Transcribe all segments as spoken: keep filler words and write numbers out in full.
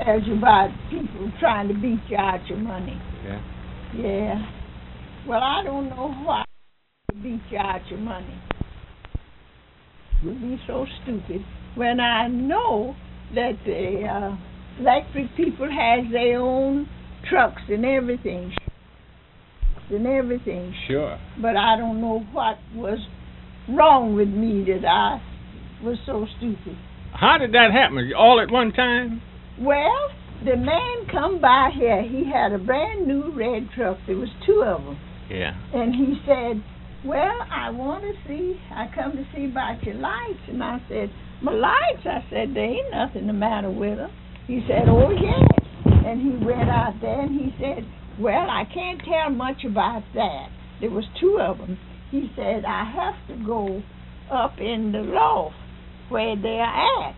tells you about people trying to beat you out your money. Yeah. Yeah. Well, I don't know why they beat you out your money. It would be so stupid when I know that the uh, electric people has their own trucks and everything and everything. Sure. But I don't know what was wrong with me that I was so stupid. How did that happen? All at one time? Well, the man come by here. He had a brand new red truck. There was two of them. Yeah. And he said, well, I want to see, I come to see about your lights. And I said, my lights? I said, there ain't nothing the matter with them. He said, oh, yes. And he went out there and he said, well, I can't tell much about that. There was two of them. He said, I have to go up in the loft where they're at.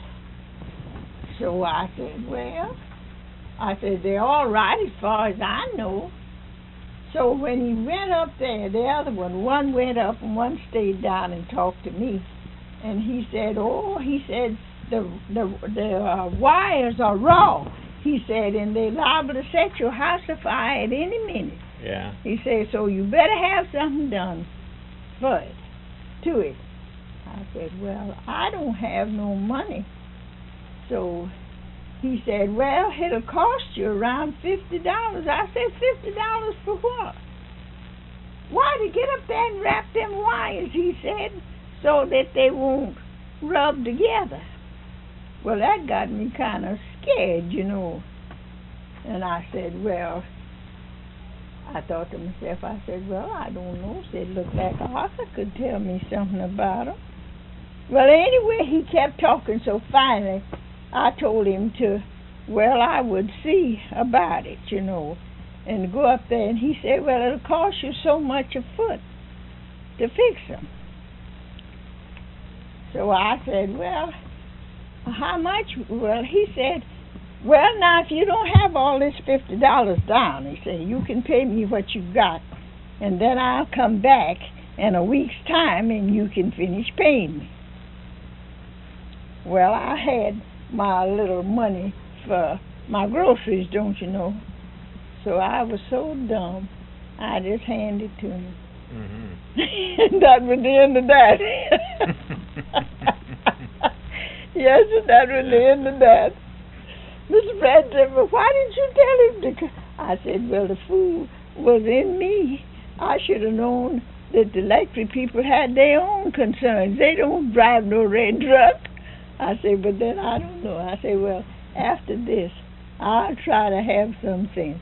So I said, well, I said, they're all right as far as I know. So when he went up there, the other one, one went up and one stayed down and talked to me. And he said, oh, he said, the the the uh, wires are raw. He said, and they're liable to set your house afire at any minute. Yeah. He said, so you better have something done for it, to it. I said, well, I don't have no money. So he said, well, it'll cost you around fifty dollars. I said, fifty dollars for what? Why, to get up there and wrap them wires, he said, so that they won't rub together. Well, that got me kind of scared, you know. And I said, well, I thought to myself, I said, well, I don't know. Said, look like Arthur could tell me something about them. Well, anyway, he kept talking, so finally I told him to, well, I would see about it, you know, and go up there. And he said, well, it'll cost you so much a foot to fix them. So I said, well, how much? Well, he said, well, now, if you don't have all this fifty dollars down, he said, you can pay me what you've got, and then I'll come back in a week's time, and you can finish paying me. Well, I had my little money for my groceries, don't you know? So I was so dumb, I just handed it to him. Mm-hmm. And that was the end of that. Yes, and that was the end of that. Mister Pratt said, well, why didn't you tell him to come? I said, well, the fool was in me. I should have known that the electric people had their own concerns. They don't drive no red truck. I said, but then I don't know. I said, well, after this, I'll try to have some sense.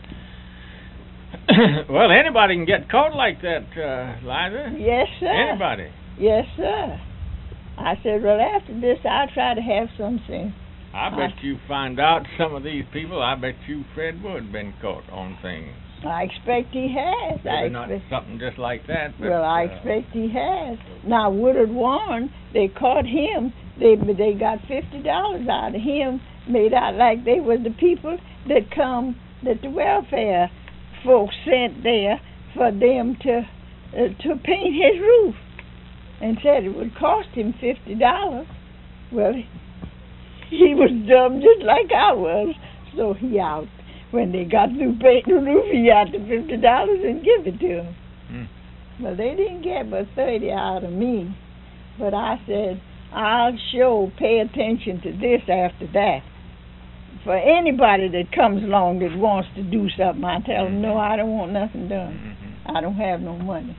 Well, anybody can get caught like that, uh, Liza. Yes, sir. Anybody. Yes, sir. I said, well, after this, I'll try to have some sense. I bet I, you find out some of these people, I bet you Fred Wood been caught on things. I expect he has. Maybe I not expect, something just like that. But, well, I uh, expect he has. Now, Woodard Warren, they caught him. They they got fifty dollars out of him, made out like they were the people that come, that the welfare folks sent there for them to uh, to paint his roof, and said it would cost him fifty dollars. Well, he was dumb just like I was, so he out. When they got through painting the roof, he got the fifty dollars and give it to them. Mm. Well, they didn't get but thirty out of me, but I said, I'll sure pay attention to this after that. For anybody that comes along that wants to do something, I tell them, no, I don't want nothing done. Mm-hmm. I don't have no money.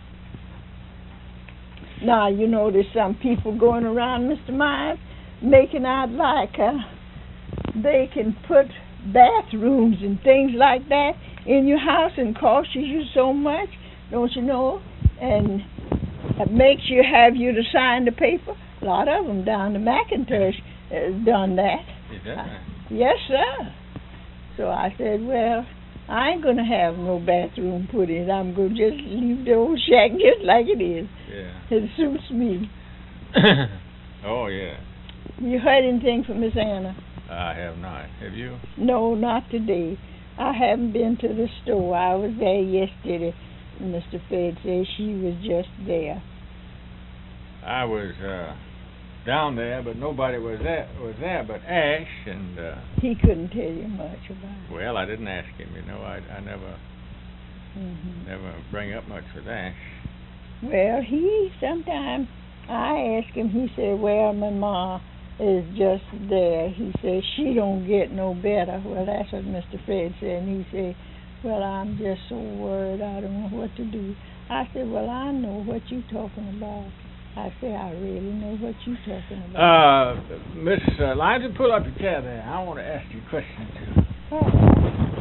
Now, you know, there's some people going around, Mister Myers, making out like uh, they can put bathrooms and things like that in your house and cost you so much, don't you know? And it makes you have you to sign the paper. A lot of them down to McIntosh has done that. Is that right? Uh, yes, sir. So I said, well, I ain't going to have no bathroom put in. I'm going to just leave the old shack just like it is. Yeah. It suits me. Oh, yeah. You heard anything from Miss Anna? I have not. Have you? No, not today. I haven't been to the store. I was there yesterday. Mister Fed said she was just there. I was uh, down there, but nobody was there was there but Ash, and uh, he couldn't tell you much about it. well, I didn't ask him. You know, I I never Mm-hmm. never bring up much with Ash. Well, he sometimes I ask him. He said, "Well, my ma is just there." He said, "She don't get no better." Well, that's what Mister Fred said, and he said, "Well, I'm just so worried. I don't know what to do." I said, "Well, I know what you talking about." I said, "I really know what you talking about." Uh, Miss uh, Liza, pull up your chair there. I want to ask you a question too. Oh.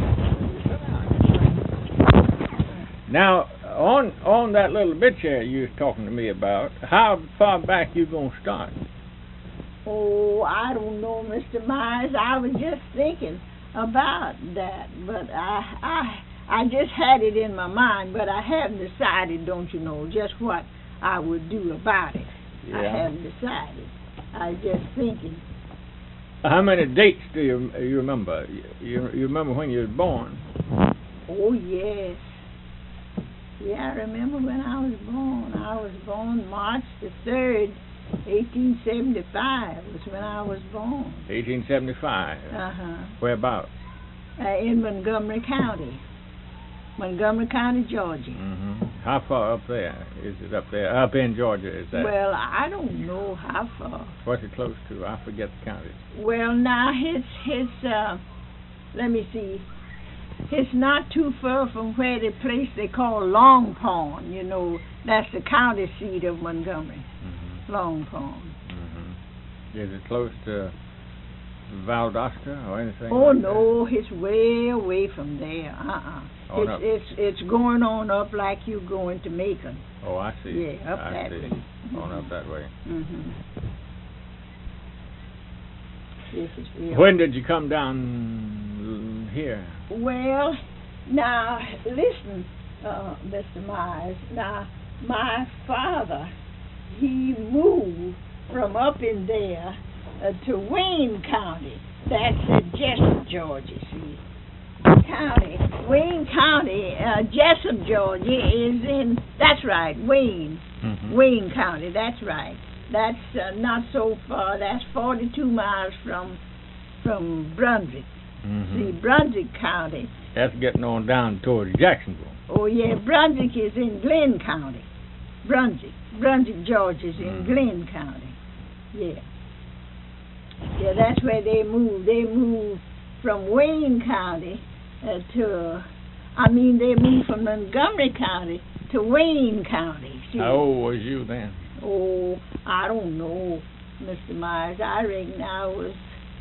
Now, on on that little obituary you was talking to me about, how far back you gonna start? Oh, I don't know, Mister Myers. I was just thinking about that, but I I I just had it in my mind, but I haven't decided, don't you know, just what I would do about it. Yeah. I haven't decided. I was just thinking. How many dates do you you remember? You you remember when you was born? Oh, yes. Yeah, I remember when I was born. I was born March the third, eighteen seventy-five was when I was born. eighteen seventy-five. Uh-huh. Whereabouts? Uh, in Montgomery County. Montgomery County, Georgia. Mm-hmm. How far up there? Is it up there? Up in Georgia, is that? Well, I don't know how far. What's it close to? I forget the county. Well, now, his, his, uh, let me see. It's not too far from where the place they call Long Pond, you know. That's the county seat of Montgomery. Mm-hmm. Long Pond. Mm-hmm. Is it close to Valdosta or anything? Oh, like no, it's way away from there. Uh-uh. On it's, up. it's it's going on up like you going to Macon. Oh, I see. Yeah, up I that see. way. On up that way. Mm-hmm. This is real. When did you come down here? Well, now, listen, uh, Mister Myers. Now, my father, he moved from up in there uh, to Wayne County. That's uh, Jessup, Georgia, see. County, Wayne County, uh, Jessup, Georgia is in, that's right, Wayne. Mm-hmm. Wayne County, that's right. That's uh, not so far. That's forty-two miles from from Brunswick. Mm-hmm. See, Brunswick County. That's getting on down towards Jacksonville. Oh, yeah, Brunswick is in Glenn County. Brunswick. Brunswick, Georgia is in Mm-hmm. Glenn County. Yeah. Yeah, that's where they moved. They moved from Wayne County uh, to, I mean, they moved from Montgomery County to Wayne County. See? How old was you then? Oh, I don't know, Mister Myers. I reckon I was,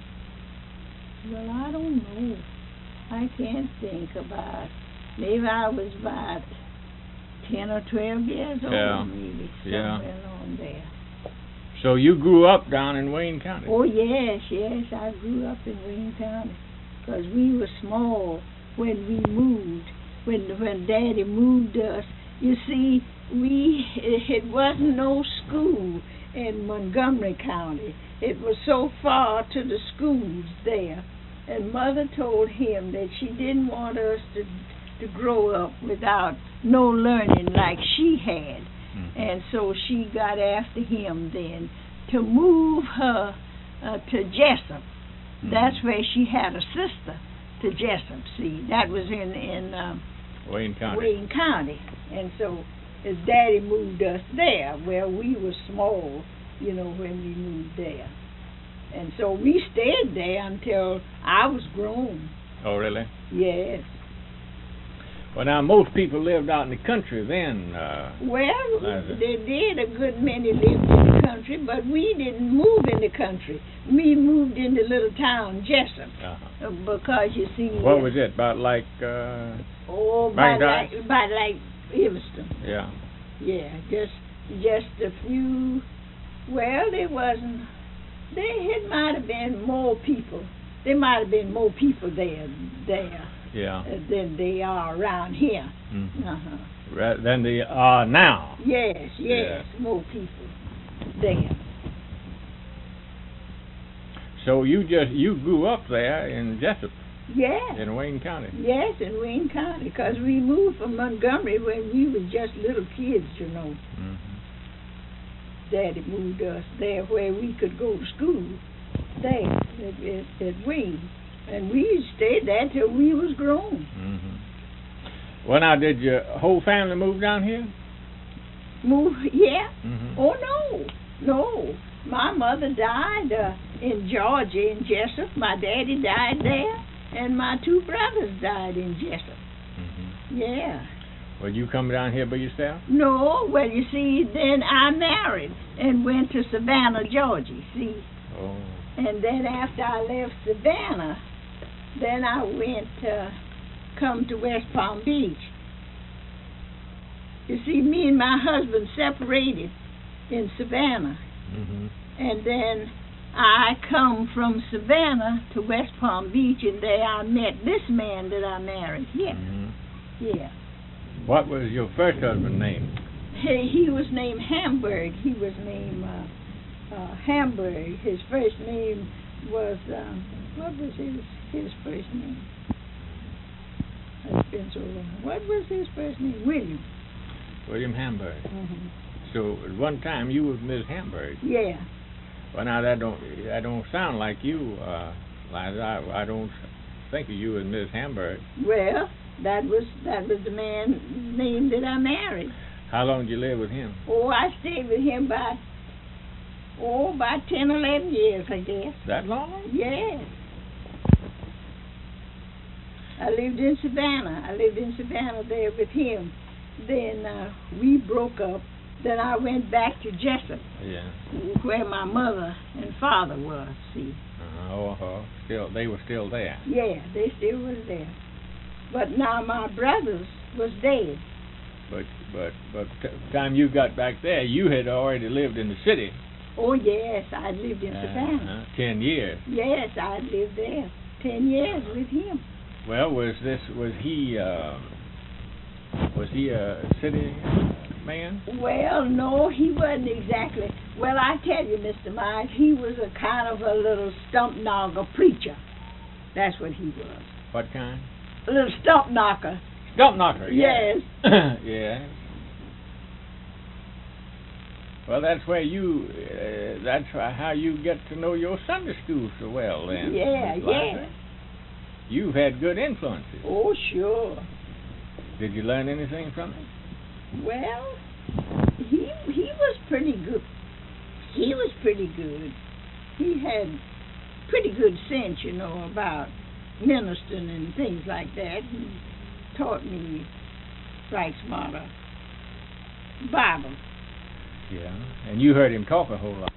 well, I don't know. I can't think about, maybe I was about ten or twelve years old, Yeah. maybe, Yeah. somewhere along there. So you grew up down in Wayne County? Oh, yes, yes, I grew up in Wayne County, because we were small when we moved, when, when Daddy moved us. You see, we it wasn't no school in Montgomery County. It was so far to the schools there. And Mother told him that she didn't want us to to grow up without no learning like she had. Mm-hmm. And so she got after him then to move her uh, to Jessup. Mm-hmm. That's where she had a sister to Jessup, see. That was in, in um, Wayne County. Wayne County. And so his daddy moved us there where we were small, you know, when we moved there. And so we stayed there until I was grown. Oh, really? Yes. Well, now, most people lived out in the country then. Uh, Well, Liza. they did. A good many lived in the country, but we didn't move in the country. We moved in the little town, Jessup, uh-huh. uh, because you see. What was it? About like, uh, Oh, by Magdalene? like, by like Evanston. yeah. Yeah, just just a few. Well, there wasn't. There it might have been more people. There might have been more people there there Yeah. uh, than they are around here. Mm-hmm. Uh-huh. Rather than the uh now. Yes, yes, Yeah. more people there. So you just you grew up there in Jessup, Yes, in Wayne County. yes, in Wayne County, because we moved from Montgomery when we were just little kids, you know. Mm-hmm. Daddy moved us there where we could go to school, there at, at, at Wayne. And we stayed there till we was grown. Mm-hmm. Well, now, did your whole family move down here? Move, yeah. Mm-hmm. Oh, no, no. My mother died uh, in Georgia, in Jessup. My daddy died there, and my two brothers died in Jessup. Mm-hmm. Yeah. Well, you come down here by yourself? No, well, you see, then I married and went to Savannah, Georgia, see. Oh. And then after I left Savannah, then I went to come to West Palm Beach. You see, me and my husband separated in Savannah. Mm-hmm. And then I come from Savannah to West Palm Beach, and there I met this man that I married here. Mm-hmm. Yeah. What was your first husband's name? He, he was named Hamburg. He was named uh, uh, Hamburg. His first name was, um, what was his, his first name? It's been so long. What was his first name? William. William Hamburg. Mm-hmm. So at one time you was Miss Hamburg. Yeah. Well, now that don't that don't sound like you, uh, Liza. I, I don't think of you as Miss Hamburg. Well, that was that was the man name that I married. How long did you live with him? Oh, I stayed with him about oh about ten, eleven years, I guess. That long? Yes. I lived in Savannah. I lived in Savannah there with him. Then uh, we broke up. Then I went back to Jessup, Yeah. where my mother and father was, see. Uh-huh. Oh, uh-huh. Still, they were still there. Yeah, they still was there. But now my brothers was dead. But but but t- time you got back there, you had already lived in the city. Oh, yes, I lived in Savannah. Uh-huh. Ten years. Yes, I lived there ten years with him. Well, was this was he uh, was he a city man? Well, no, he wasn't exactly. Well, I tell you, Mister Myers, he was a kind of a little stump knocker preacher. That's what he was. What kind? A little stump knocker. Stump knocker. Yes. Yes. Well, that's where you. Uh, that's how you get to know your Sunday school so well, then. Yeah, Miss yeah. Liza. You've had good influences. Oh, sure. Did you learn anything from it? Well, he he was pretty good. He was pretty good. He had pretty good sense, you know, about ministering and things like that. He taught me right smarter Bible. Yeah. And you heard him talk a whole lot.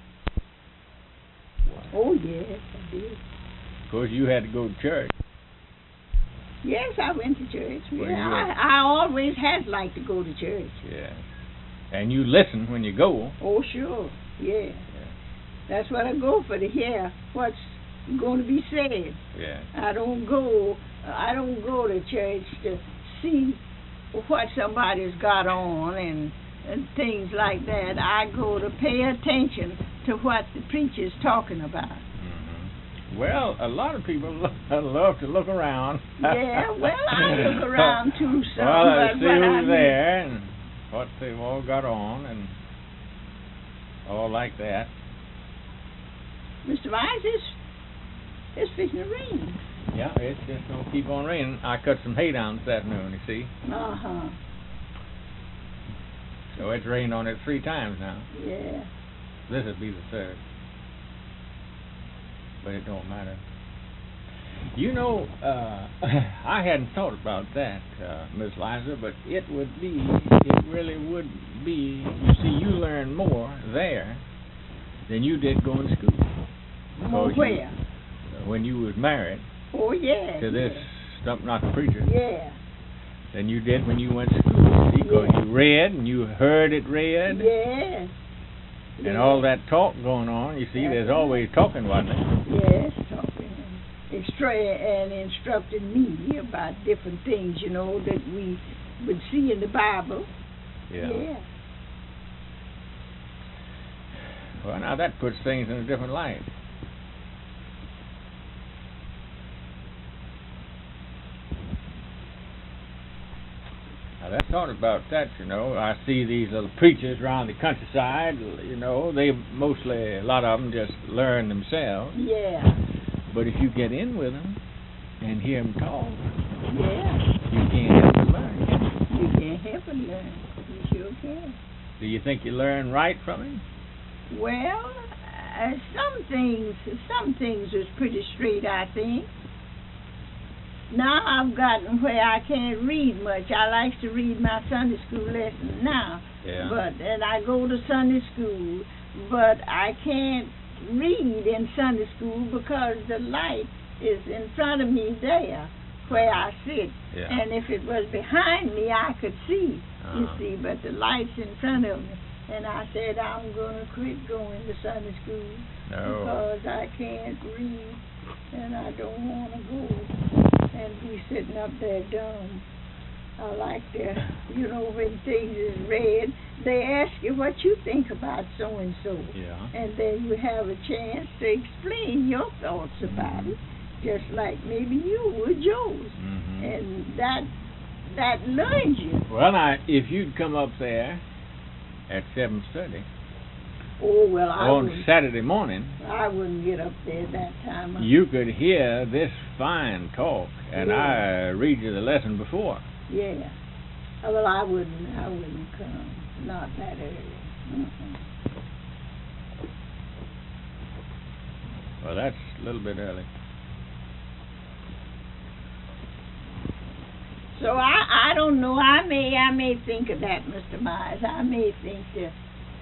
Oh, yes, I did. Of course, you had to go to church. Yes, I went to church. Well, Yeah, you I, I always had liked to go to church. Yeah. And you listen when you go. Oh, sure. Yeah. Yeah. That's what I go for, to hear what's going to be said. Yeah. I don't go. I don't go to church to see what somebody's got on and, and things like that. I go to pay attention to what the preacher's talking about. Mm-hmm. Well, a lot of people lo- love to look around. Yeah, well, I look around too some. Well, I but see what who's I mean- there and what they've all got on and all like that. Mister Myers, it's, it's fixing to rain. Yeah, it's just gonna keep on raining. I cut some hay down this afternoon, you see. Uh-huh. So it's rained on it three times now. Yeah. This would be the third. But it don't matter. You know, uh, I hadn't thought about that, uh, Miss Liza, but it would be, it really would be, you see, you learn more there than you did going to school. Oh, Because you- where? when you was married Oh, yeah. to this yeah. stump knocker preacher Yeah. than you did when you went to school. See, because Yeah. you read and you heard it read Yes. and all that talk going on. You see, there's always talking, wasn't there? Yes, talking and, extra- and instructing me about different things, you know, that we would see in the Bible. Yeah. Well, now that puts things in a different light. Yeah, I thought about that, you know. I see these little preachers around the countryside, you know, they mostly, a lot of them just learn themselves. Yeah. But if you get in with them and hear them talk, yeah, you can't help but learn. You can't help but learn. You sure can. Do you think you learn right from him? Well, uh, some things, some things was pretty straight, I think. Now I've gotten where I can't read much. I like to read my Sunday school lessons now. Yeah. But and I go to Sunday school, but I can't read in Sunday school because the light is in front of me there where I sit. Yeah. And if it was behind me, I could see, Uh-huh. you see, but the light's in front of me. And I said, I'm going to quit going to Sunday school No. because I can't read and I don't want to go and be sitting up there dumb. I like to, you know, when things is read, they ask you what you think about so-and-so. Yeah. And then you have a chance to explain your thoughts about it, just like maybe you would yours. Mm-hmm. And that that learns you. Well, now, if you'd come up there at seven thirty Oh, well, I on wouldn't, Saturday morning, I wouldn't get up there that time. you could hear this fine talk, and Yeah. I read you the lesson before. Yeah. Uh, Well, I wouldn't. I wouldn't come. Not that early. Mm-mm. Well, that's a little bit early. So I, I don't know. I may, I may think of that, Mister Myers. I may think to,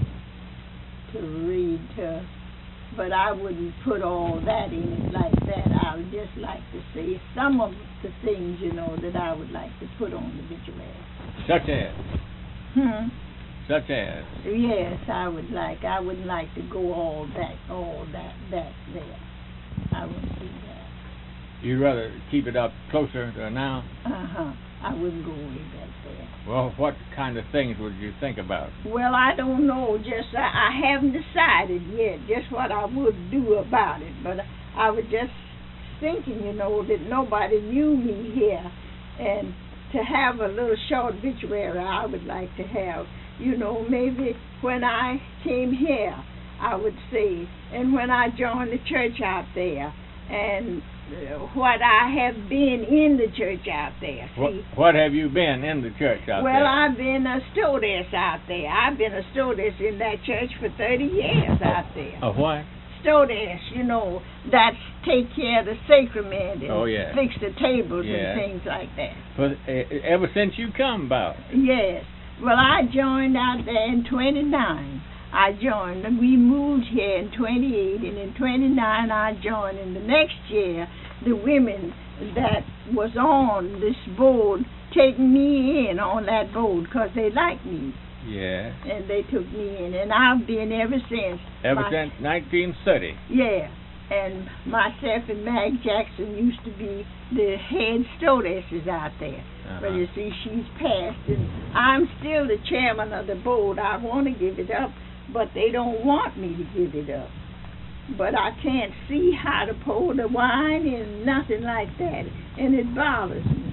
to read, to, but I wouldn't put all that in it like that. I would just like to say some of the things, you know, that I would like to put on the obituary. Such as, Hmm. such as. Yes, I would like. I wouldn't like to go all that, all that, that there. I wouldn't do that. You'd rather keep it up closer to now? Uh huh. I wouldn't go way back there. Well, what kind of things would you think about? Well, I don't know. Just I, I haven't decided yet just what I would do about it. But I was just thinking, you know, that nobody knew me here, and to have a little short obituary I would like to have. You know, maybe when I came here, I would say, and when I joined the church out there, and uh, what I have been in the church out there. See? What, what have you been in the church out well, there? Well, I've been a stewardess out there. I've been a stewardess in that church for thirty years out there. A what? Stewardess, you know, that's take care of the sacrament and Oh, yeah. fix the tables Yeah. and things like that. For, uh, ever since you come about? Yes. Well, I joined out there in twenty-nine. I joined. We moved here in twenty-eight, and in twenty-nine I joined. And the next year, the women that was on this board taking me in on that board because they liked me. Yeah. And they took me in, and I've been ever since. Ever My- since nineteen thirty? Yeah. And myself and Mag Jackson used to be the head stewardesses out there. Uh-huh. But you see, she's passed, and I'm still the chairman of the board. I want to give it up, but they don't want me to give it up. But I can't see how to pour the wine and nothing like that, and it bothers me.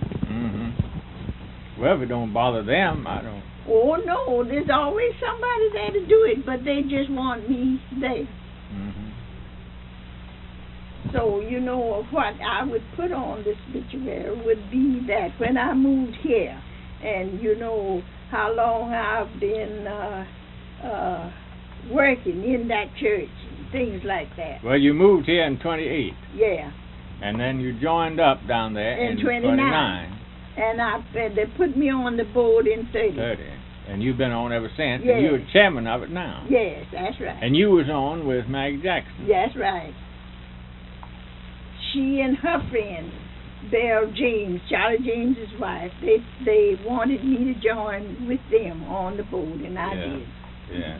Mm-hmm. Well, if it don't bother them, I don't. Oh, no, there's always somebody there to do it, but they just want me there. Mm-hmm. So, you know, what I would put on this obituary would be that when I moved here, and you know how long I've been uh, uh, working in that church, and things like that. Well, you moved here in twenty-eight, Yeah, and then you joined up down there In in twenty-nine. twenty-nine, and I and they put me on the board in thirty. thirty, and you've been on ever since, Yes. and you're chairman of it now. Yes, that's right. And you was on with Mag Jackson. That's right. She and her friend, Belle James, Charlie James's wife, they they wanted me to join with them on the board, and I Yeah. did. Yeah.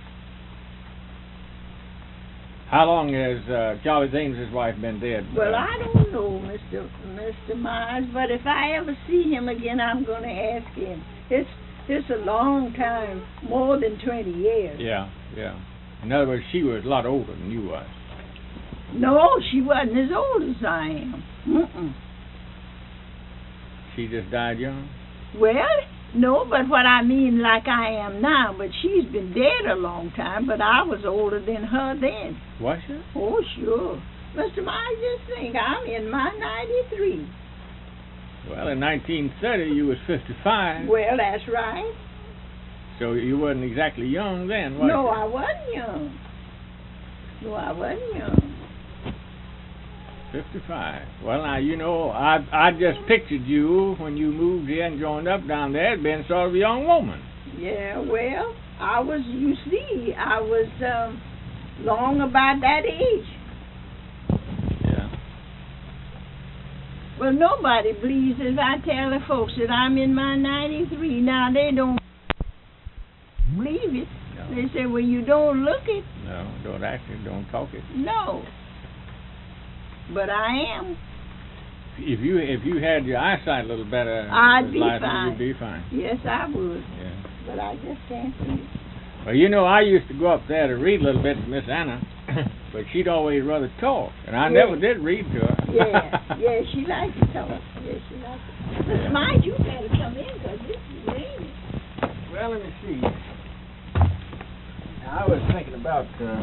How long has uh, Charlie James's wife been dead? Well, uh, I don't know, Mister Mister Myers, but if I ever see him again, I'm going to ask him. It's it's a long time, more than twenty years. Yeah, yeah. In other words, she was a lot older than you was. No, she wasn't as old as I am. Mm-mm. She just died young? Well, No, but what I mean, like I am now, but she's been dead a long time, but I was older than her then. Was she? Oh, sure. Mister Myers, just think, I'm in my ninety-three. Well, in nineteen thirty, you was fifty-five. Well, that's right. So you wasn't exactly young then, was No, you? I wasn't young. No, I wasn't young. fifty-five. Well, now, you know, I I just pictured you when you moved here and joined up down there as being sort of a young woman. Yeah, well, I was, you see, I was um, long about that age. Yeah. Well, nobody believes if I tell the folks that I'm in my ninety-three. Now, they don't believe it. No. They say, well, you don't look it. No, don't act it, don't talk it. No. But I am. If you if you had your eyesight a little better, I'd Miss be Liza, fine. you'd be fine. Yes, I would. Yeah. But I just can't see it. Well, you know, I used to go up there to read a little bit to Miss Anna, but she'd always rather talk, and I Yeah. never did read to her. Yeah, yeah, she likes to talk. Yeah, she likes to. Miss Yeah. Mike, you better come in, because this is raining. Well, let me see. I was thinking about. Uh,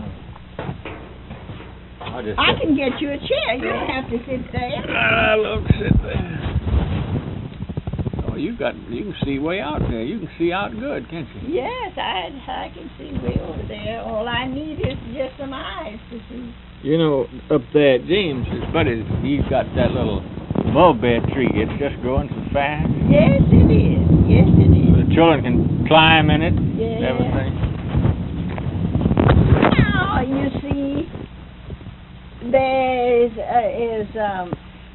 I'll just I can get you a chair. You don't have to sit there. I love to sit there. Oh, you got you can see way out there. You can see out good, can't you? Yes, I I can see way over there. All I need is just some eyes to see. You know, up there at James, his buddy, he's got that little mulberry tree. It's just growing so fast. Yes, it is. Yes, it is. The children can climb in it. Yeah. Everything. Now you see, there is uh, is um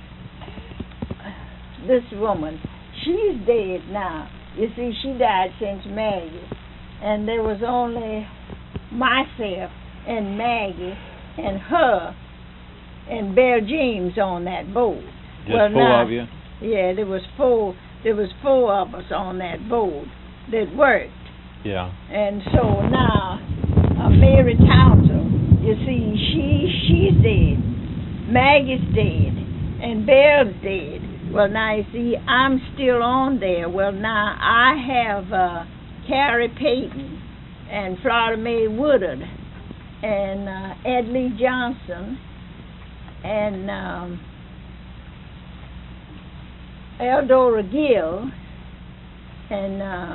this woman. She's dead now. You see, she died since Maggie, and there was only myself and Maggie and her and Bear James on that boat. Just well, four now, of you. Yeah, there was four. There was four of us on that boat that worked, Yeah. and so now uh, Mary Townsend. You see, she she's dead. Maggie's dead, and Bear's dead. Well, now you see, I'm still on there. Well, now I have uh, Carrie Payton and Florida Mae Woodard and uh, Ed Lee Johnson and um, Eldora Gill and uh,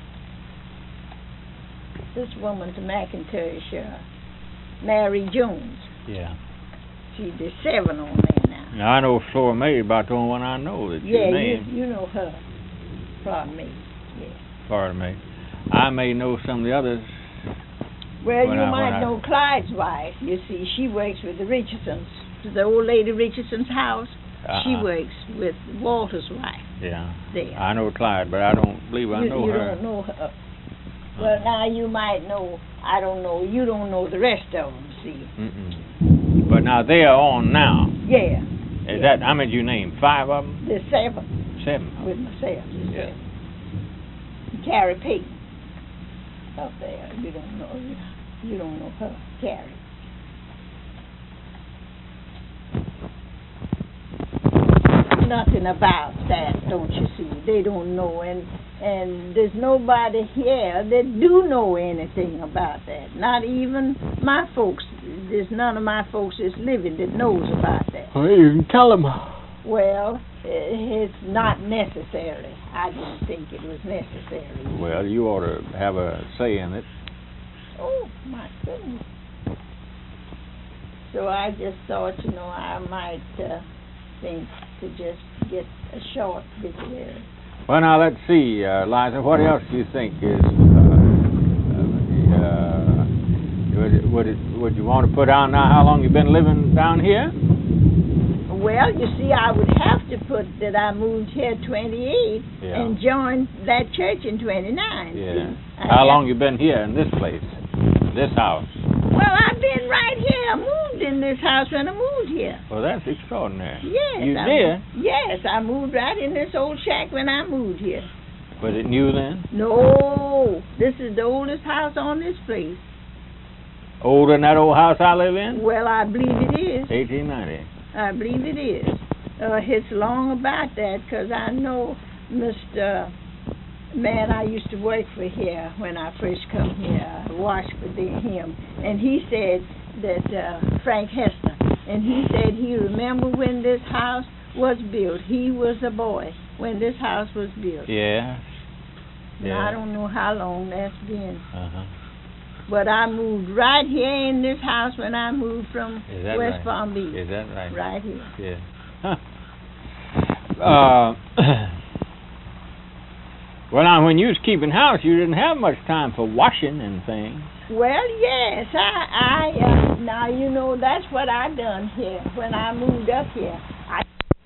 this woman's McIntosh, uh, Mary Jones. Yeah. See, there's seven on there now. Now, I know Flora May about the only one I know that's Yeah, your you, name. you know her. Florida Mae. Yeah. Florida May. I may know some of the others. Well, When you I- when might I- know Clyde's wife. You see, she works with the Richardsons. The old lady Richardson's house. She Uh-uh. works with Walter's wife Yeah. there. I know Clyde, but I don't believe I you know you her. don't know her. Well, now you might know. I don't know. You don't know the rest of them. See? Mm-mm. But now they are on now. Yeah. Is Yeah. that how many you named? Five of them? There's seven Seven. with myself. There's Yeah. seven. Carrie Payton up there. You don't know. You, you don't know her, Carrie. Nothing about that, don't you see? They don't know, and and there's nobody here that do know anything about that. Not even my folks. There's none of my folks that's living that knows about that. Well, you can tell them. Well, it's not necessary. I didn't think it was necessary. Well, you ought to have a say in it. Oh, my goodness. So I just thought, you know, I might uh, think to just get a short bit there. Well, now let's see, uh, Liza. What else do you think is? Uh, uh, would it, would it, would you want to put down now how long you've been living down here? Well, you see, I would have to put that I moved here twenty-eight Yeah. and joined that church in twenty-nine. Yeah. See? I How have- long you been here in this place, this house? Well, I've been right here. I moved in this house when I moved here. Well, that's extraordinary. Yes. You I, did? Yes, I moved right in this old shack when I moved here. Was it new then? No, this is the oldest house on this place. Older than that old house I live in? Well, I believe it is. eighteen ninety. I believe it is. Uh, it's long about that because I know Mister man I used to work for here when I first come here. I washed for the, him, and he said that uh, Frank Hester, and he said he remember when this house was built. He was a boy when this house was built. Yeah. Yeah. Now, I don't know how long that's been. Uh-huh. But I moved right here in this house when I moved from Is that West right? Palm Beach. Is that right? Right here. Yeah. Huh. Uh, well, now, when you was keeping house, you didn't have much time for washing and things. Well, yes, I, I, uh, now, you know, that's what I done here. When I moved up here, I,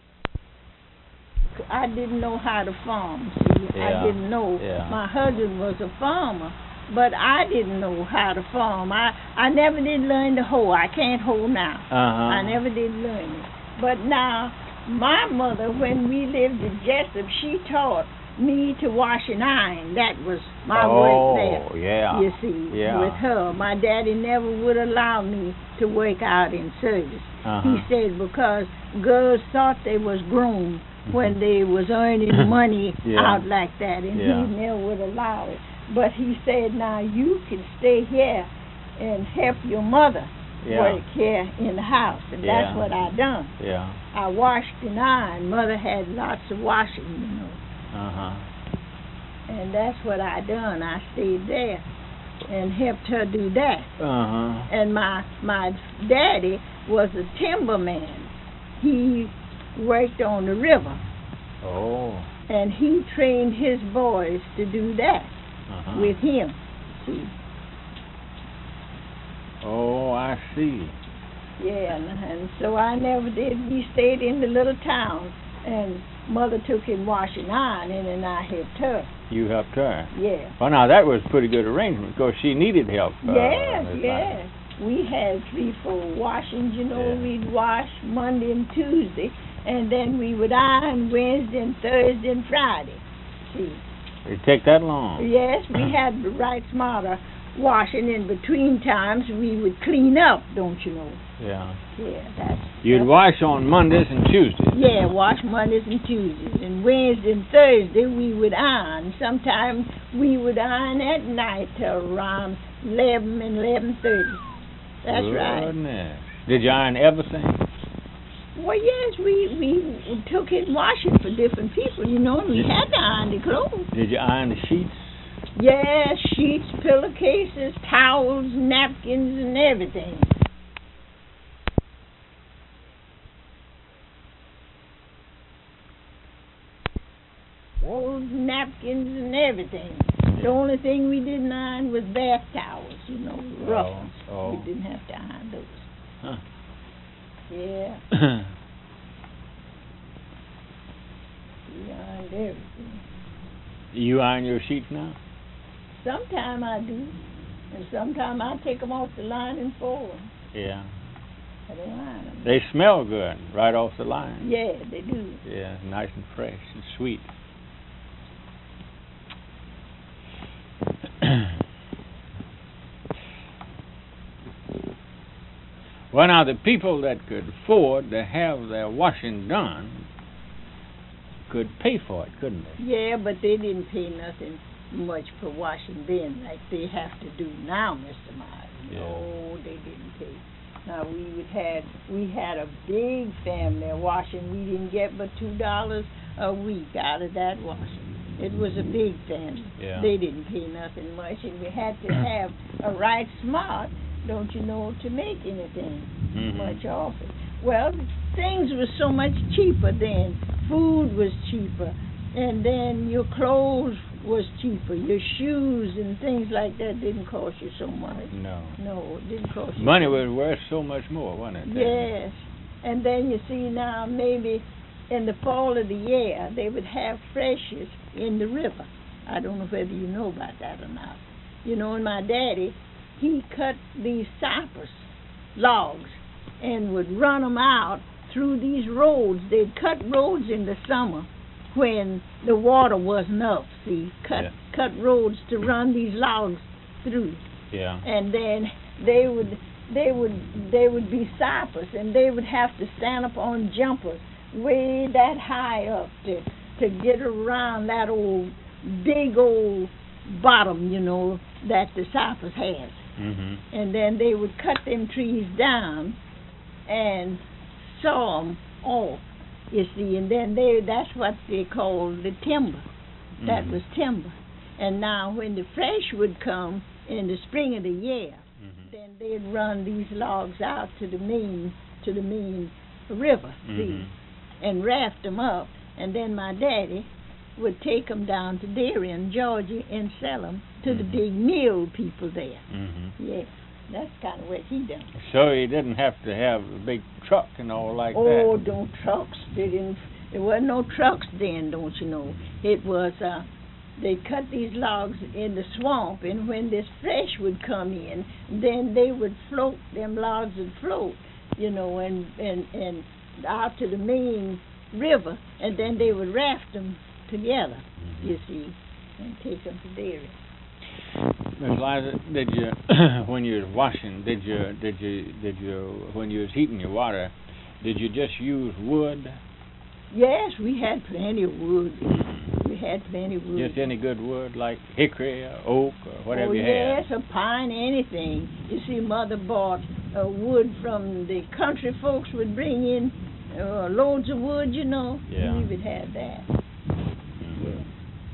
I didn't know how to farm, see. Yeah. I didn't know. Yeah. My husband was a farmer, but I didn't know how to farm. I, I never did learn to hoe. I can't hoe now. Uh-huh. I never did learn it. But now, my mother, when we lived in Jessup, she taught me to wash and iron. That was my oh, work there. Oh, yeah. You see, yeah. with her. My daddy never would allow me to work out in service. Uh-huh. He said because girls thought they was grown when they was earning money yeah. out like that, and yeah. he never would allow it. But he said, now you can stay here and help your mother yeah. work here in the house, and yeah. that's what I done. Yeah. I washed and ironed. Mother had lots of washing, you know. Uh-huh. And that's what I done. I stayed there and helped her do that. Uh-huh. And my my daddy was a timberman. He worked on the river. Oh. And he trained his boys to do that uh-huh. with him. See. Oh, I see. Yeah, and, and so I never did. We stayed in the little town, and Mother took in washing ironing, and I helped her. You helped her? Yeah. Well, now, that was a pretty good arrangement, because she needed help. Uh, yes, yes. We had three, four washings, you know. Yeah. We'd wash Monday and Tuesday, and then we would iron Wednesday and Thursday and Friday. See. It take that long? Yes, we had the right smarter washing. In between times, we would clean up, don't you know? Yeah. Yeah, that's... You'd that's, wash on Mondays and Tuesdays? Yeah, wash Mondays and Tuesdays. And Wednesday and Thursday, we would iron. Sometimes we would iron at night till around eleven and eleven thirty. That's Goodness. right. Did you iron everything? Well, yes, we, we took it washing for different people, you know, and we had to iron the clothes. Did you iron the sheets? Yes, sheets, pillowcases, towels, napkins, and everything. Old napkins and everything. The only thing we didn't iron was bath towels, you know, rough ones. Oh, oh. We didn't have to iron those. Huh. Yeah. We ironed everything. You iron your sheets now? Sometime I do, and sometime I take them off the line and fold them. Yeah. I don't iron them. They smell good right off the line. Yeah, they do. Yeah, nice and fresh and sweet. Well, now, the people that could afford to have their washing done could pay for it, couldn't they? Yeah, but they didn't pay nothing much for washing then like they have to do now, Mister Myers. Yeah. No, they didn't pay. Now, we would had, we had a big family of washing. We didn't get but two dollars a week out of that washing. It was a big family. Yeah. They didn't pay nothing much, and we had to have a right smart, don't you know, to make anything Mhm. much off it. Well, things were so much cheaper then. Food was cheaper, and then your clothes was cheaper. Your shoes and things like that didn't cost you so much. No. No, it didn't cost you. Money so was worth so much more, wasn't it? then? Yes, and then you see now maybe in the fall of the year they would have freshes in the river. I don't know whether you know about that or not. You know, and my daddy, he cut these cypress logs and would run them out through these roads. They'd cut roads in the summer when the water wasn't up, see, cut Yeah. cut roads to run these logs through. Yeah. And then they would they would they would be cypress, and they would have to stand up on jumpers way that high up to to get around that old big old bottom, you know, that the cypress has. Mhm. And then they would cut them trees down and saw them off, you see, and then they that's what they called the timber. That Mhm. was timber. And now when the fresh would come in the spring of the year, Mhm. then they'd run these logs out to the main to the main river, see, Mhm. and raft them up. And then my daddy would take them down to Darien, Georgia, and sell them to the Mhm. big mill people there. Mhm. Yeah, that's kind of what he done. So he didn't have to have a big truck and all like Oh, that. don't trucks. They didn't. There wasn't no trucks then, don't you know? It was. Uh, they cut these logs in the swamp, and when this fresh would come in, then they would float. Them logs would float, you know, and and and out to the main river, and then they would raft them together. Mhm. You see, and take them to dairy. Miss Liza, did you, when you was washing, did you, did you, did you, when you was heating your water, did you just use wood? Yes, we had plenty of wood. We had plenty of wood. Just any good wood, like hickory or oak or whatever oh, you yes, had? a pine, anything. You see, Mother bought uh, wood from the country folks would bring in uh, loads of wood, you know. Yeah. We would have that. Mhm. Yeah.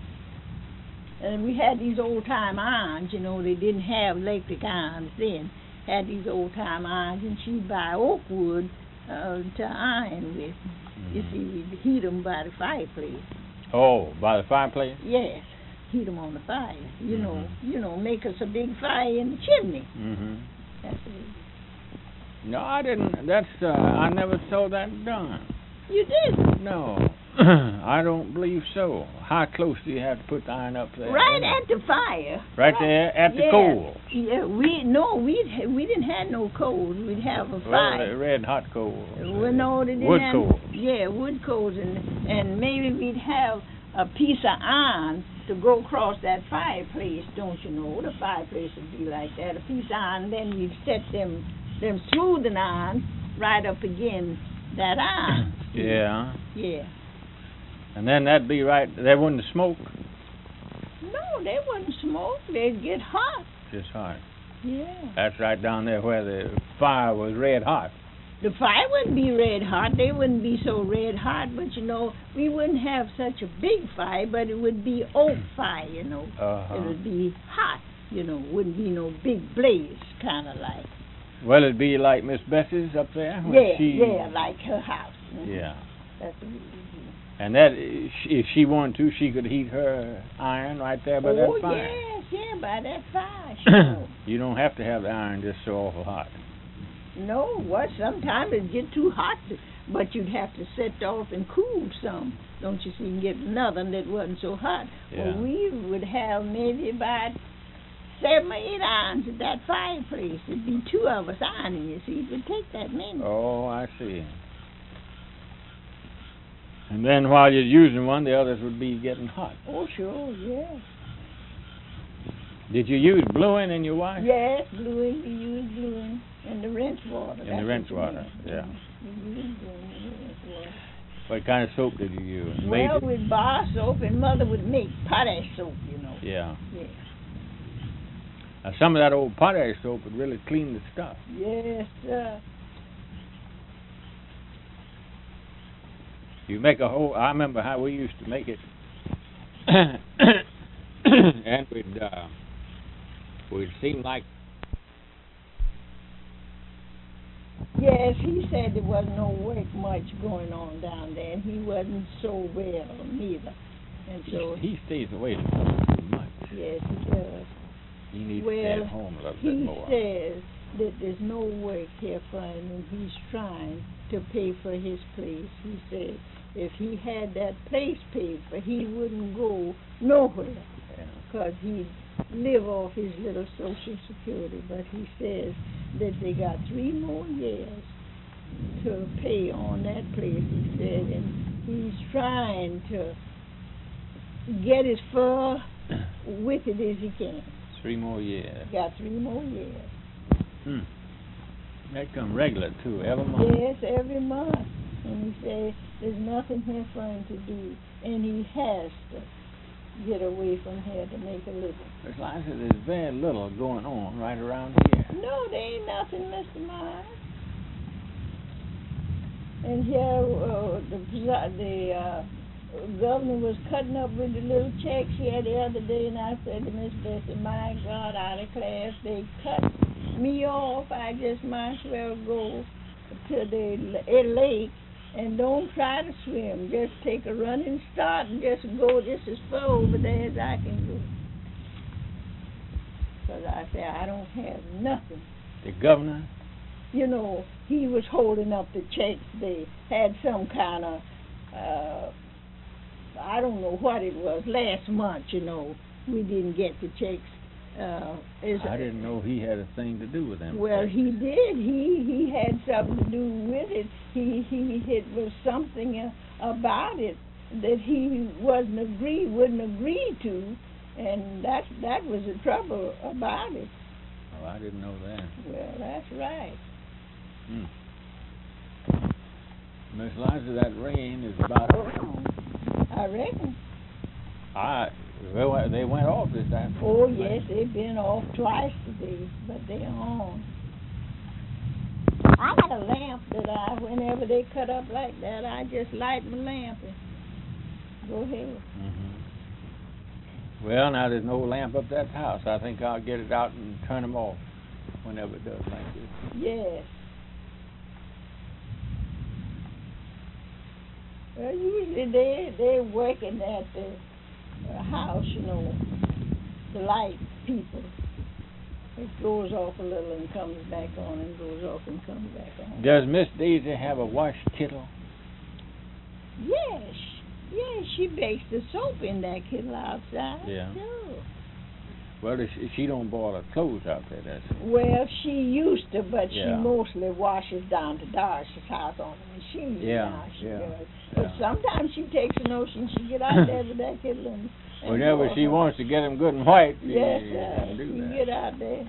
And we had these old time irons, you know. They didn't have electric irons then. Had these old time irons, and she'd buy oak wood uh, to iron with. You Mhm. see, we'd heat them by the fireplace. Oh, by the fireplace? Yes, heat them on the fire. You know, Mhm. you know, make us a big fire in the chimney. Mm-hmm. That's what we No, I didn't. That's uh, I never saw that done. did. You did. No, I don't believe so. How close do you have to put the iron up there? Right at the fire. Right there at the yeah. coal. Yeah, we no, we we didn't have no coals. We'd have a Well, the fire. red hot coal. Well, no, they didn't Wood have, coal. Yeah, wood coals, and and maybe we'd have a piece of iron to go across that fireplace. Don't you know? The fireplace would be like that, a piece of iron. Then we'd set them them smoothing iron right up against that iron. Yeah. Yeah. And then that'd be right. There wouldn't smoke. No, they wouldn't smoke. They'd get hot. Just hot. Yeah. That's right down there where the fire was red hot. The fire wouldn't be red hot. They wouldn't be so red hot, but you know, we wouldn't have such a big fire, but it would be oak fire, you know. Uh-huh. It would be hot, you know. Wouldn't be no big blaze, kind of like. Well, it'd be like Miss Bessie's up there. when Yeah, she, yeah, like her house. Mhm. Yeah. That's what it would be. And that, if she wanted to, she could heat her iron right there by Oh, that fire. yes, yeah, by that fire, sure. You don't have to have the iron just so awful hot. No, what? Sometimes it'd get too hot, to, but you'd have to set off and cool some, don't you see, and get another that wasn't so hot. Yeah. Well, we would have maybe about seven or eight irons at that fireplace. It'd be two of us ironing, you see. It would take that many. Oh, I see. And then while you're using one, the others would be getting hot. Oh, sure, yes. Did you use bluing in your wash? Yes, bluing, we use bluing, and the rinse water. In that's the rinse what you water, mean. yeah. We use bluing in the rinse water. What kind of soap did you use? Well, Made- with bar soap, and Mother would make potash soap, you know. Yeah. Yeah. Now, some of that old potash soap would really clean the stuff. Yes, sir. You make a whole. I remember how we used to make it, and we'd uh, we'd seem like. Yes, he said there wasn't no work much going on down there, and he wasn't so well neither. And so, He, he stays away from home too much. yes, he does. He needs to stay Well, at home a little bit he more. says that there's no work here for him, and he's trying to pay for his place. He said if he had that place paid for, he wouldn't go nowhere, Yeah. because he'd live off his little Social Security. But he says that they got three more years to pay on that place, he said, and he's trying to get as far with it as he can. Three more years. Got three more years. Hmm. That come regular too, every month. Yes, every month. And he said there's nothing here for him to do, and he has to get away from here to make a living. Miss Liza, there's very little going on right around here. No, there ain't nothing, Mister Myers. And here, uh, the presi- the uh, governor was cutting up with the little checks here the other day, and I said to Miss Bessie, my God, out of class, they cut me off. I just might as well go to the l- lake and don't try to swim. Just take a running start and just go just as far over there as I can go. Because I said, I don't have nothing. The governor? You know, he was holding up the checks. They had some kind of, uh, I don't know what it was, last month, you know, we didn't get the checks. Uh, is, I didn't know he had a thing to do with them. Well, checks. he did. He he had something to do with it. He he it was something uh, about it that he wasn't agree wouldn't agree to, and that that was the trouble about it. Oh, I didn't know that. Well, that's right. Hmm. Miss Liza, that rain is about over. I reckon. I well, they went off this time. Oh yes, they've been off twice today, but they're on. I got a lamp that I, whenever they cut up like that, I just light my lamp and go ahead. Mm-hmm. Well, now there's no lamp up that house. I think I'll get it out and turn them off whenever it does like this. Yes. Well, usually they they're working at the uh, house, you know, the light people. It goes off a little and comes back on, and goes off and comes back on. Does Miss Daisy have a wash kettle? Yes, yes, she bakes the soap in that kettle outside. Yeah. Sure. Well, she, she don't boil her clothes out there, does she? Well, she used to, but Yeah. she mostly washes down to Darcy's house on the machine. Yeah, Now she yeah, does. But yeah. sometimes she takes a notion, she get out there with that kettle and, and Whenever boil she her. wants to get them good and white, she Yes, she sir. can do She that. get out there.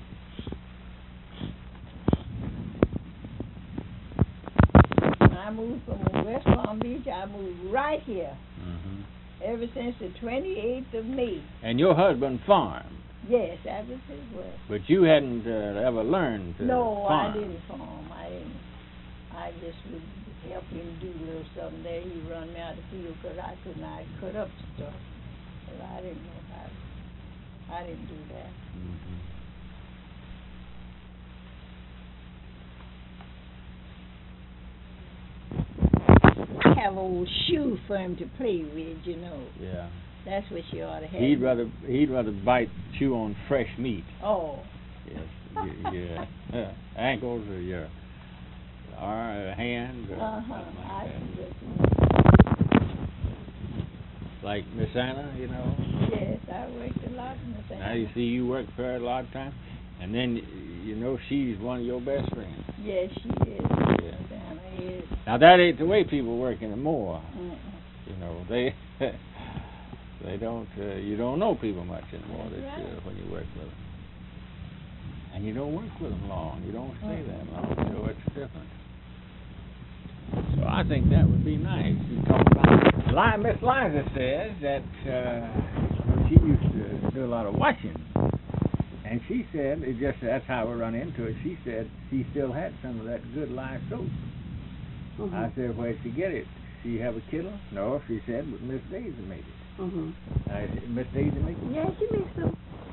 When I moved from West Palm Beach, I moved right here. Mm-hmm. Ever since the twenty-eighth of May. And your husband farmed, Yes, that was his work. but you hadn't uh, ever learned to No, farm. I didn't farm. I didn't. I just would help him do a little something there. He'd run me out the field because I couldn't. I'd cut up stuff. But I didn't know how to. I didn't do that. Mm-hmm. I have an old shoe for him to play with, you know. Yeah. That's what you ought to have. He'd rather he'd rather bite chew on fresh meat. Oh. Yes. y- yeah. Uh, ankles or your arm, hand. Or Uh-huh. something like I that. see Like Miss Anna, you know. Yes, I worked a lot in the family. Now you see you work for her a lot of time, and then y- you know she's one of your best friends. Yes, she is. Yeah. Anna is. Now that ain't the way people work anymore. Mm-mm. You know they they don't uh, you don't know people much anymore That's that, uh, right. when you work with them, and you don't work with them long. You don't stay that long, so it's different. So I think that would be nice. You talk about Li- Miss Liza says that uh, she used to do a lot of washing, and she said it just that's how we run into it. She said she still had some of that good lye soap. Mm-hmm. I said, where'd she get it? She have a kettle? No, she said, but Miss Daisy made it. Mm-hmm. I said, Miss Daisy make it? Yeah, she makes some.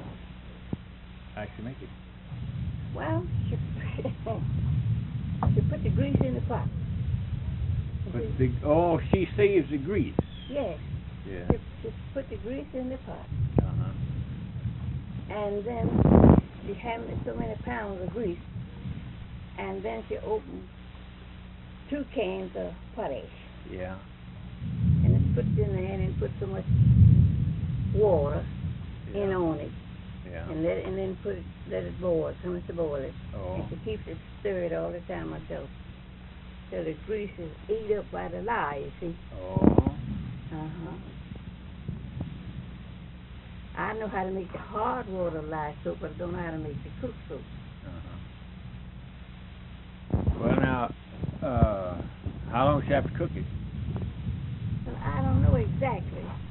I should make it. Well, she, she put the grease in the pot. But the oh, she saves the grease. Yes, Yeah. she, she put the grease in the pot. Uh-huh. And then she had so many pounds of grease. And then she opened two cans of potash. Yeah. And then put it in there and then put so much water Yeah. in on it. Yeah. And let it, and then put it, let it boil, so much to boil it. Oh. And she keeps it stirred all the time until, till the grease is eat up by the lye, you see. Oh. Uh-huh. I know how to make the hard water lye soap, but I don't know how to make the cooked soap. Uh-huh. Well, now, uh, how long does she have to cook it? Well, I don't know exactly. I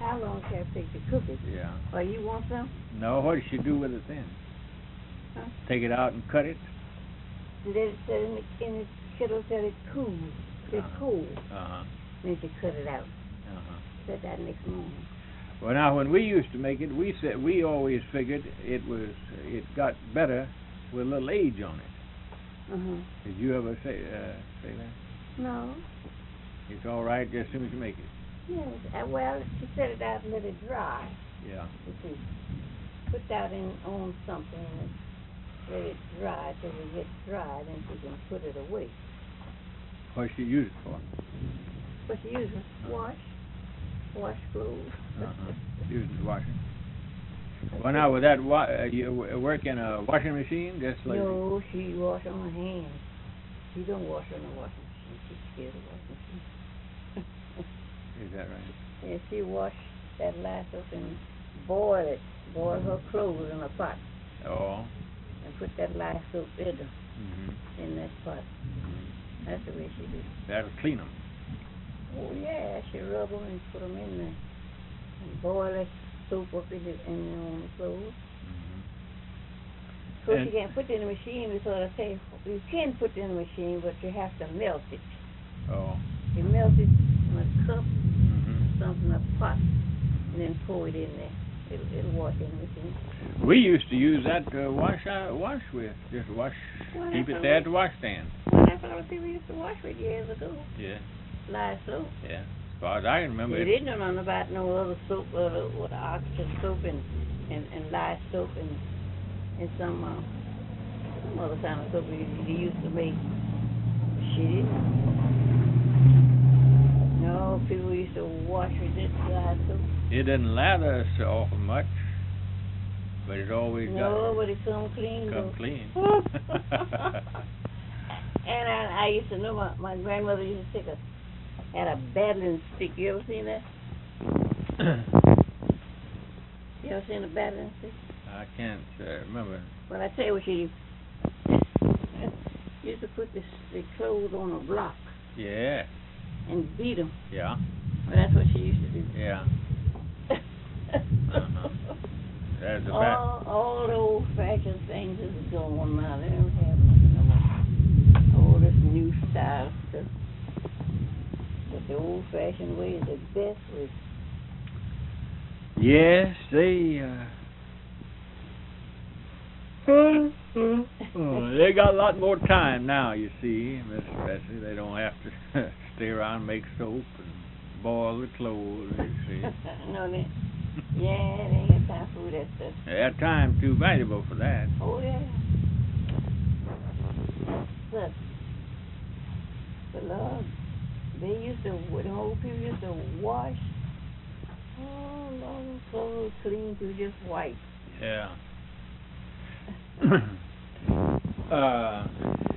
how long can it take to cook it? Yeah. Or you want some? No, what does she do with it then? Huh? Take it out and cut it? Let it sit in the, in the kettle till it cools. It's Uh-huh. cool. Uh-huh. Then you cut it out. Uh-huh. Set that next morning. Well, now, when we used to make it, we said we always figured it was it got better with a little age on it. Uh-huh. Did you ever say uh, say that? No. It's all right just as soon as you make it. Yes. Uh, well, she set it out and let it dry. Yeah. You see. Put that in on something and let it dry till it gets dry. Then she can put it away. What she use it for? But she uses wash. Wash clothes. Uh-huh. Use it for washing. Well, now with that, wa- uh, you w- work in a washing machine, just like. No, she wash on her hands. She don't wash on the washing machine. She's scared of washing machine. Is that right? Yeah, she wash that last up and boil it. Boil her clothes in a pot Oh. and put that lye soap in, her- Mm-hmm. in that pot. Mm-hmm. That's the way she do. That'll clean them. Oh yeah, she rub them and put them in there and boil that soap up in the in the on the clothes. Mm-hmm. So And- you can't put it in the machine because I say you can put it in the machine, but you have to melt it. Oh. You melt it in a cup, Mm-hmm. something, a pot, and then pour it in there. It'll, it'll wash in the machine. We used to use that to wash uh, wash with. Just wash, Well, keep that's it there all at the washstand. Well, that's what people used to wash with years ago. Yeah. Lye soap. Yeah. As far as I can remember. They it- didn't know nothing about no other soap, other with oxygen soap and, and, and lye soap and and some uh, some other kind of soap they, they used to make. She didn't. No, people used to wash with this lye soap. It didn't lather us awful much, but it always No, got but it come clean. come though. clean. And I, I used to know my, my grandmother used to take a had a battling stick. You ever seen that? You ever seen a battling stick? I can't uh, remember. Well, I tell you what she used to put the, the clothes on a block Yeah. and beat them. Yeah. Well, that's what she used to do. Yeah. Uh-huh. That's the back. all, all the old-fashioned things is gone now. They don't have nothing about all this new style stuff. But the old-fashioned way is the best way. Yes, they. Uh, oh, they got a lot more time now. You see, Miss Bessie. They don't have to stay around and make soap and boil the clothes. You see. no, they, yeah, they ain't got time for that stuff. That time too valuable for that. Oh, yeah. But, but Lord, they used to, the old people used to wash. Oh, Lord, clothes clean to just white. Yeah. uh,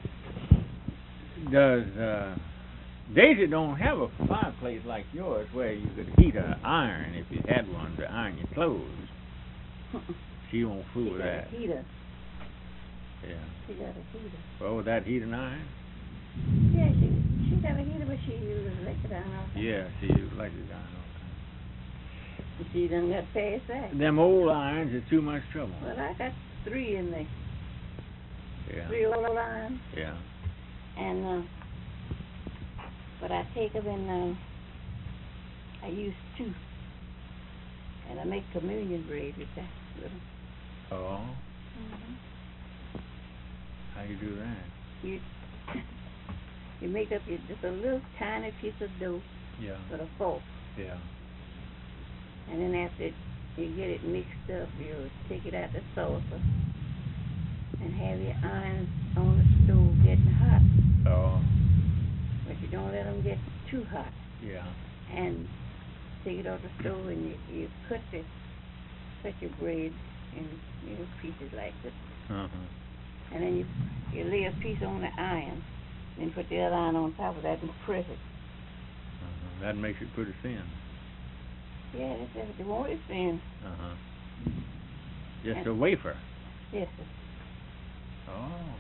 does uh, Daisy don't have a fireplace like yours where you could heat an iron if you had one to iron your clothes? She won't fool She with got that. a heater. Yeah. She got a heater. Well, would that heat an iron? Yeah, she she got a heater, but she uses electric iron all the time. Yeah, she uses electric iron. She done got past that. Them old irons are too much trouble. Well, I got three in there. Yeah. Three old irons. Yeah. And, uh, but I take them and, uh, I use two. And I make communion bread with that. With 'em. Oh, Mm-hmm. how you do that? You, you make up your, just a little tiny piece of dough Yeah. with a fork. Yeah. And then after you get it mixed up, you take it out the saucer and have your irons on the stove getting hot. Oh. But you don't let them get too hot. Yeah. And take it off the stove and you, you cut the cut your bread in you know, pieces like this. Uh-huh. And then you you lay a piece on the iron, then put the other iron on top of that and press it. Uh-huh. That makes it pretty thin. Yeah, that's it. The more it's thin. Uh-huh. Just And- a wafer. Yes, sir. Oh.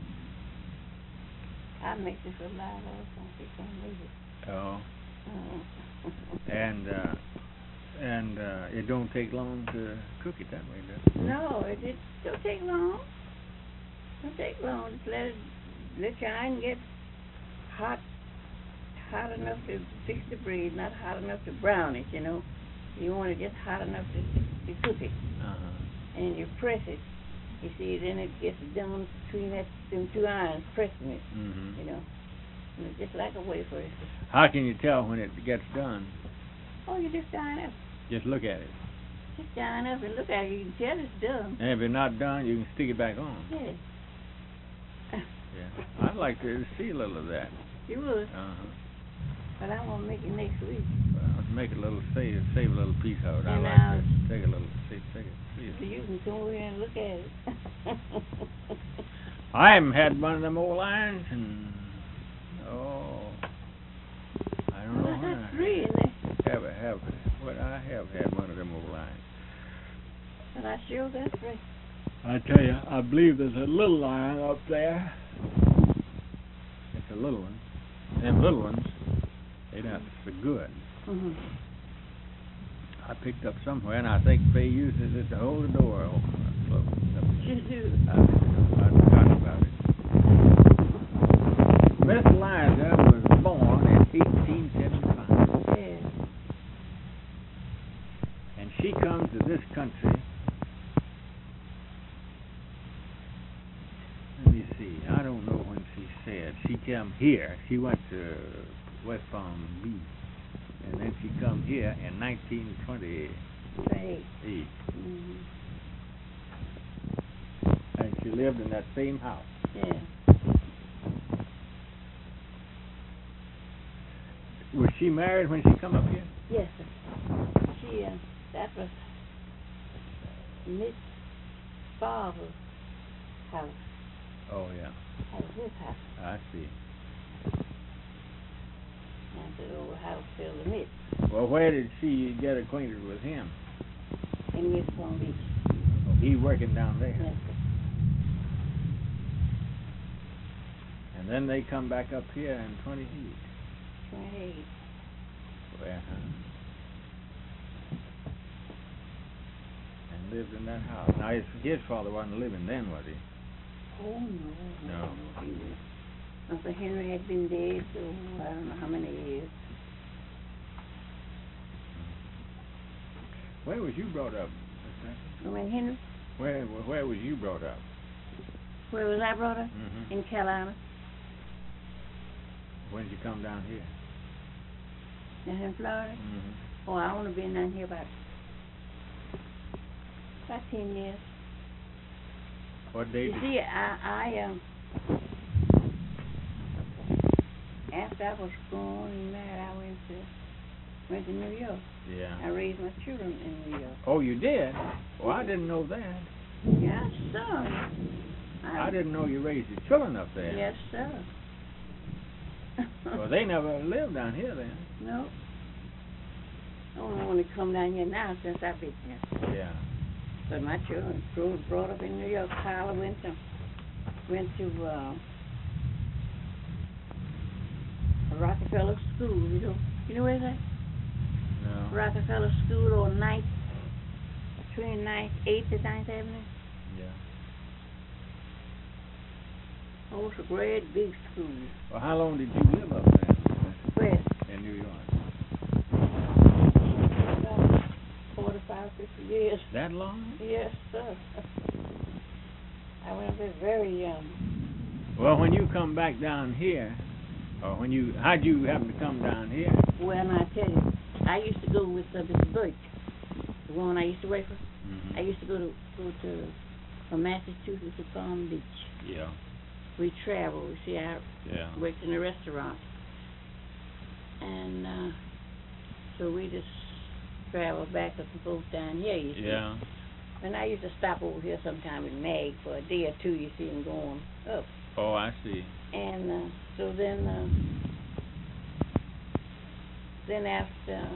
I make this a lot of times. You can't make it. Oh. Uh, And uh, And uh, it don't take long to cook it that way, does it? No, it, it don't take long. Don't take long. Just let it, let your iron get hot, hot enough to fix the bread, not hot enough to brown it, you know. You want it just hot enough to, to cook it. Uh-huh. And you press it. You see, then it gets done between that them two irons, pressing it, Mm-hmm. you know. And it's just like a wafer. How can you tell when it gets done? Oh, you just dine up. Just look at it. Just dine up and look at it. You can tell it's done. And if it's not done, you can stick it back on. Yeah. Yeah. I'd like to see a little of that. You would. Uh-huh. But I want to make it next week. Well, make a little, save, save a little piece of it. I'd And like now- to take a little, see, take it, see So it. you can come over here and look at it. I haven't had one of them old irons and, oh, I don't know I when got I three in there. have, have, what, I have had one of them old irons. But I sure got three. I tell you, I believe there's a little iron up there. It's a little one. Them little ones, they not so good. Mm-hmm. I picked up somewhere, and I think they uses it to hold the door open. You do. I, I forgot about it. Miss Liza was born in eighteen seventy-five, Yeah. and she comes to this country. Let me see. I don't know when she said she came here. She went to West Palm Beach, and then she come here in nineteen twenty-eight, Right. Mm-hmm. and she lived in that same house. Yeah. Was she married when she come up here? Yes, sir. She, uh, that was Miss Barber's house. Oh yeah, That was his house. I see. And the old house filled the midst Well, where did she get acquainted with him? in West Palm Beach. He working down there, Yes, sir. and then they come back up here in twenty-eight. twenty-eight. Well, uh-huh. And lived in that house. Now his his father wasn't living then, was he? Oh, no. No. He was, Uncle Henry had been dead, so I don't know how many years. Where was you brought up, Miss Nancy? I mean, Henry, Where where was you brought up? where was I brought up? Mm-hmm. In Carolina. When did you come down here? Down here in Florida. Mm-hmm. Oh, I only been down here about, about ten years. What day You did see, I, I, um, after I was born and married, I went to, went to New York. Yeah. I raised my children in New York. Oh, you did? Well, I didn't know that. Yes, sir. I didn't know you raised your children up there. Yes, sir. Well, they never lived down here then. No. I don't want to come down here now since I've been here. Yeah. But my children grew, brought up in New York. Tyler went to, went to, uh, Rockefeller School. You know, you know where that? No. Rockefeller School on ninth, between ninth, eighth and ninth Avenue. Yeah. Oh, it's a great big school. Well, how long did you live up there? Where? In New York. About forty-five, fifty years. That long? Yes, sir. I went up there very young. Well, when you come back down here, or when you, how'd you happen to come down here? Well, now I tell you, I used to go with uh, Mister Birch, the woman I used to work for. Mm-hmm. I used to go to go to from Massachusetts to Palm Beach. Yeah. We traveled. You see, I Yeah. worked in a restaurant, and uh, so we just traveled back and forth down here. You see. Yeah. And I used to stop over here sometime with Mag for a day or two. You see, and go on up. Oh, I see. And uh, so then, uh, then after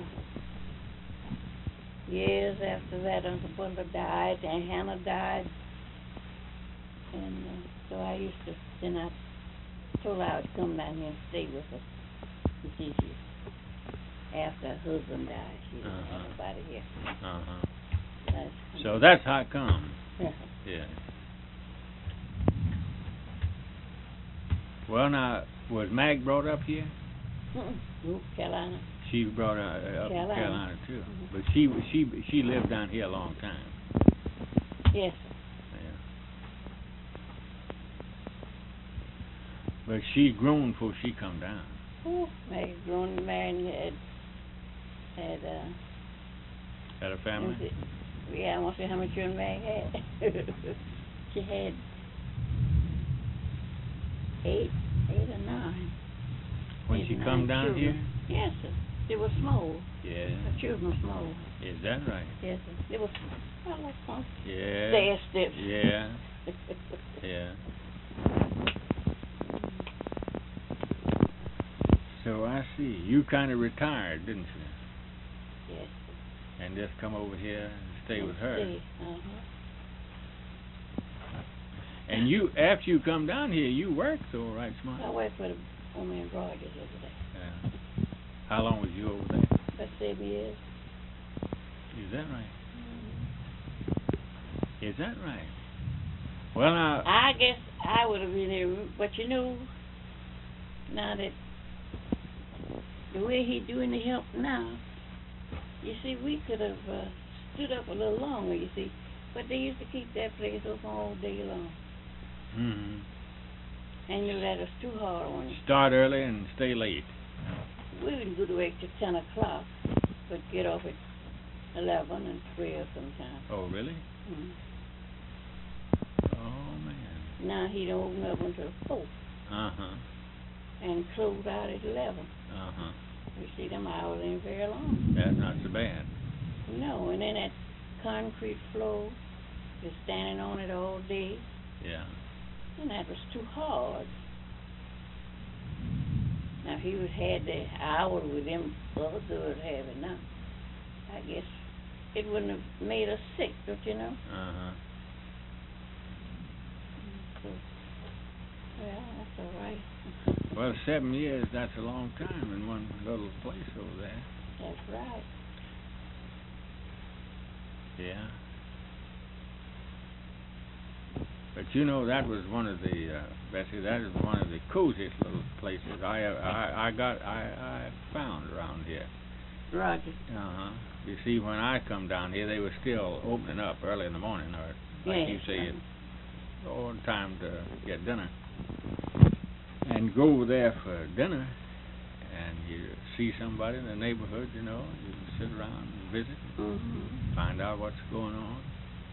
years after that, Uncle Butler died, and Hannah died, and uh, so I used to. Then I told her I would come down here and stay with her. You see, she after her husband died. She didn't Uh-huh. have nobody here. Uh-huh. That's, So that's how it come. yeah. Yeah. Well, now, was Mag brought up here? Mm-mm. North Carolina. She was brought up, up in Carolina. Carolina too. Mhm. But she she she lived down here a long time. Yes. Yeah. But she grown before she come down. Oh, Meg grown and married and had, had, uh, Had a was family? it, yeah, I won't say how many children Meg had. She had eight, eight or nine. When Eight she or come nine down children. Yes, sir. They were small. here? Her children were small. Yeah. Is that right? Yes, sir. They were, well, like one. Yeah. Stair steps. Yeah. Yeah. So I see. You kind of retired, didn't you? Yes. And just come over here and stay with her. Stay. Uh-huh. And you, after you come down here, you worked though, right, Smart? I worked for the woman in Rogers over there. Yeah. How long was you over there? About seven years. Is that right? Is that right? Well, now. I guess I would have been there, but you know, now that the way he doing the help now, you see, we could have uh, stood up a little longer, you see, but they used to keep that place open all day long. Mm-hmm. And you know that was too hard on you. Start early and stay late. We wouldn't go to work till ten o'clock, but get off at eleven and twelve sometimes. Oh, really? Mm. Oh, man. Now he don't open up until four Uh-huh. and close out at eleven. Uh-huh. You see, them hours ain't very long. That's not so bad. No, and then that concrete floor, you're standing on it all day, Yeah. and that was too hard. Now, if he would had the hour with them other girls have it now, I guess it wouldn't have made us sick, don't you know? Uh-huh. So, well, that's all right. Well, seven years, that's a long time in one little place over there. That's right. Yeah. But you know, that was one of the, uh, Bessie, that is one of the coziest little places I I, I got, I, I found around here. Roger. Uh-huh. You see, when I come down here, they were still opening up early in the morning, or like you Yes, say, uh-huh. it's all time to get dinner. And go over there for dinner, and you see somebody in the neighborhood, you know, you sit around and visit, Mm-hmm. find out what's going on.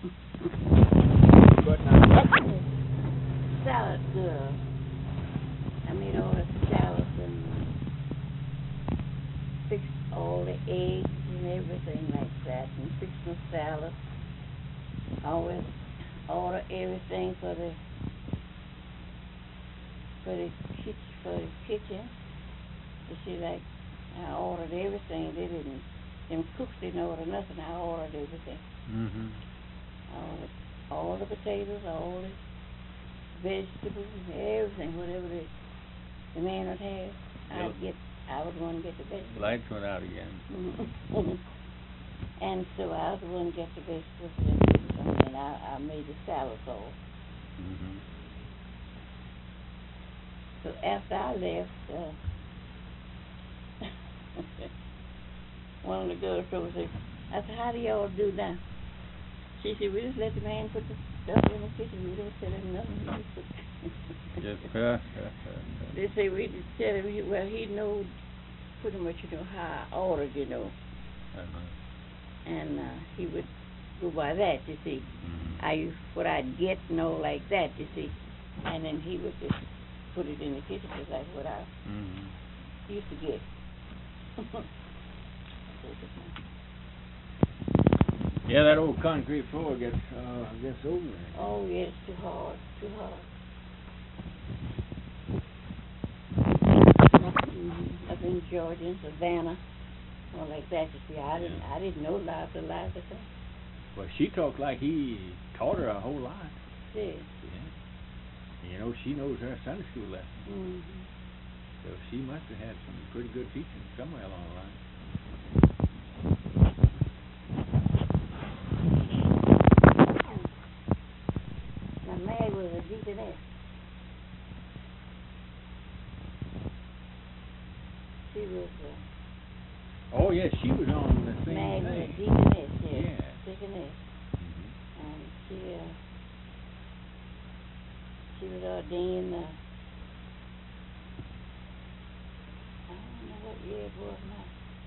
But now, salad girl. I made all the salads and uh, fixed all the eggs and everything like that, and fixed my salad. I always order everything for the for the kitchen for the kitchen. You see, like I ordered everything. They didn't. Them cooks didn't order nothing. I ordered everything. Mm-hmm. I ordered all the potatoes, all the vegetables, everything, whatever the, the man would have. I'd Yep. get. I would want to get the vegetables. Lights went out again. And so I was the one to get the vegetables and, and I, I made the salad all. Mm-hmm. So after I left, uh, one of the girls told me, I said, how do y'all do that? She said, we just let the man put the stuff in the kitchen. We don't tell him nothing. We just put Just, uh, they say we just tell him, he, well, he knows pretty much, you know, how I ordered, you know. uh-huh. And uh, he would go by that, you see. Mm-hmm. I what I'd get and all like that, you see. And then he would just put it in the kitchen just like what I Mm-hmm. used to get. Yeah, that old concrete floor gets, uh, gets over it. Oh, yes, too hard, too hard. Mm-hmm. Up in Georgia, in Savannah, all like that, you see. I didn't, Yeah. I didn't know lots of life of things. Well, she talked like he taught her a whole lot. Yes. Yeah. You know, she knows her Sunday school lesson. Mm-hmm. So she must have had some pretty good teaching somewhere along the line. Oh yes, she was on the same Magna thing. Deaconess, yes. Yeah. Deaconess. Mhm. And she, uh, she was ordained, uh, I don't know what year it was now.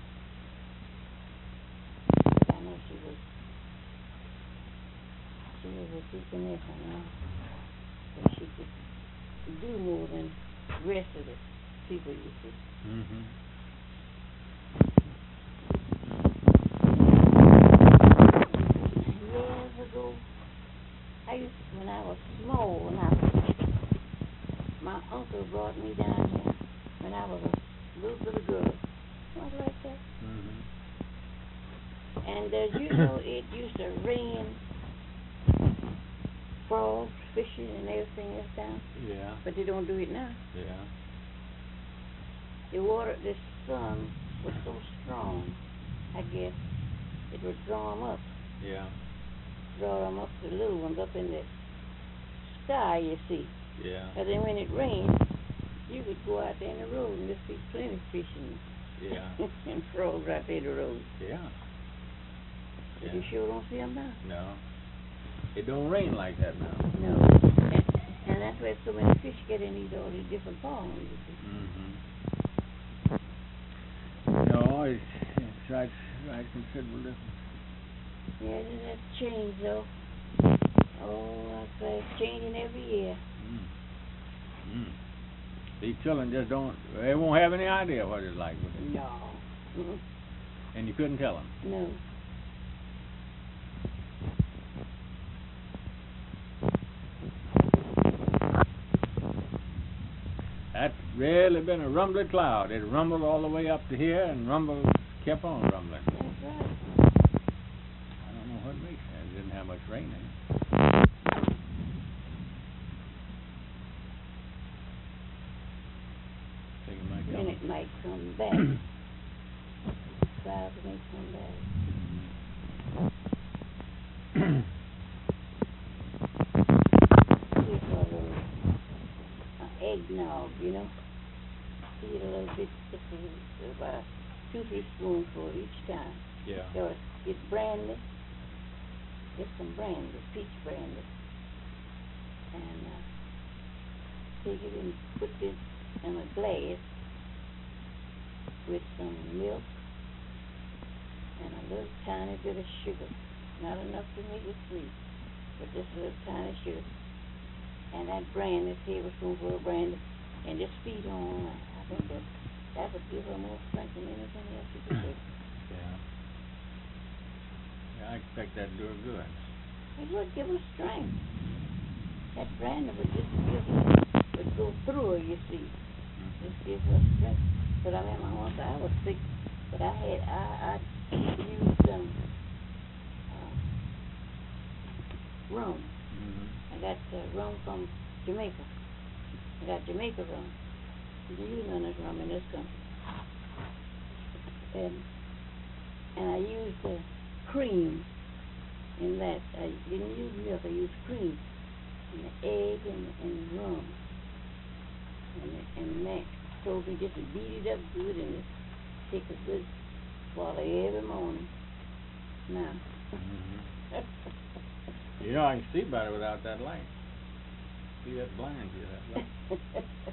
But I know she was, she was a deaconess, I know. But she could do more than the rest of the people, you see. Mhm. Years ago, I used to, when I was small, when I was, my uncle brought me down here when I was a little little girl. Was like that. Mhm. And uh, you know, it used to rain frogs, fishes, and everything else down. Yeah. But they don't do it now. Yeah. The water, the sun was so strong, I guess, it would draw them up. Yeah. Draw them up, the little ones up in the sky, you see. Yeah. And then when it rained, you could go out there in the road and just see plenty of fish and, Yeah. and frogs right there in the road. Yeah. But Yeah. you sure don't see them now. No. It don't rain like that now. No. And, and that's where so many fish get in these all these different ponds, you see. Mhm. No, it's it's right right considerable difference. Yeah, that's changed though. Oh, I say it's changing every year. Mm. Mm. These children just don't. They won't have any idea what it's like, will they? No. Mm-mm. And you couldn't tell them. No. That's really been a rumbly cloud. It rumbled all the way up to here and rumbled, kept on rumbling. That's right. I don't know what makes that. It didn't have much rain in it. Think it might Then come. it might come back. Clouds may come back. Here's a little uh, eggnog, you know. Eat a little bit, just a little, about two, three spoonfuls each time. Yeah. Or get brandy. Get some brandy, peach brandy. And uh, take it and put it in a glass with some milk and a little tiny bit of sugar. Not enough to make it sweet, but just a little tiny sugar. And that brandy, tablespoonful of brandy, and just feed on that. I think that that would give her more strength than anything else you could take. Yeah. Yeah, I expect that to do her good. It would give her strength. That brandy would just give her, would go through her, you see. Just give her strength. But I remember once I was sick, but I had, I, I used um, uh, rum. Mm-hmm. I got uh, rum from Jamaica. I got Jamaica rum. You can use none of this rum in this country. And and I used uh, cream in that. I didn't use milk. I used cream and the egg and, and rum. And and that told me just to beat it up good and just take a good swallow every morning. Now. Mm-hmm. You know, I can see better without that light. See that blind you, that light.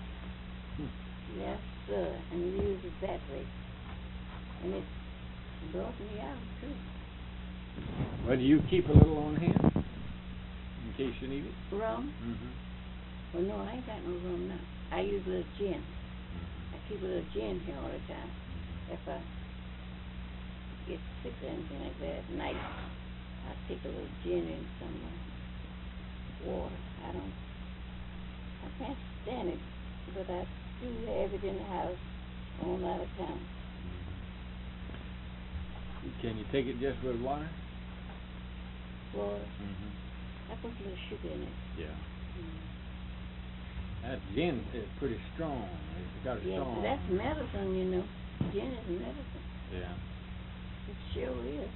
Yes, sir. And use it that way. And it brought me out, too. Well, do you keep a little on hand in case you need it? Rum? Mm-hmm. Well, no, I ain't got no rum now. I use a little gin. Mm-hmm. I keep a little gin here all the time. If I get sick or anything like that at night, I take a little gin and some uh, water. I don't, I can't stand it, but I do have it in the house on that account. Mm-hmm. Can you take it just with water? Water. Mm-hmm. I put a little sugar in it. Yeah. Mm. That gin is pretty strong. It's got a Yeah, strong. but that's medicine, you know. Gin is medicine. Yeah. It sure is.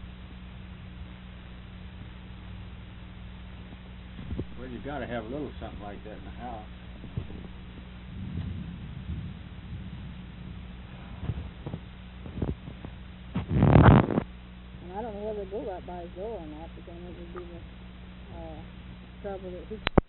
Well, you got to have a little something like that in the house. go right by his door or not, but then it would be the uh, trouble that he